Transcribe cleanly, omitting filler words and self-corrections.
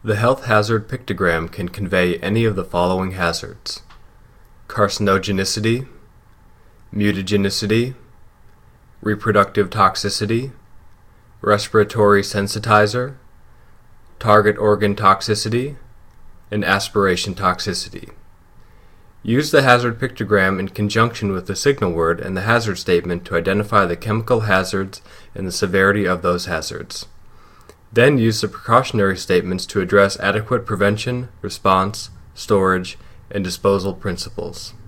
The health hazard pictogram can convey any of the following hazards: carcinogenicity, mutagenicity, reproductive toxicity, respiratory sensitizer, target organ toxicity, and aspiration toxicity. Use the hazard pictogram in conjunction with the signal word and the hazard statement to identify the chemical hazards and the severity of those hazards. Then use the precautionary statements to address adequate prevention, response, storage, and disposal principles.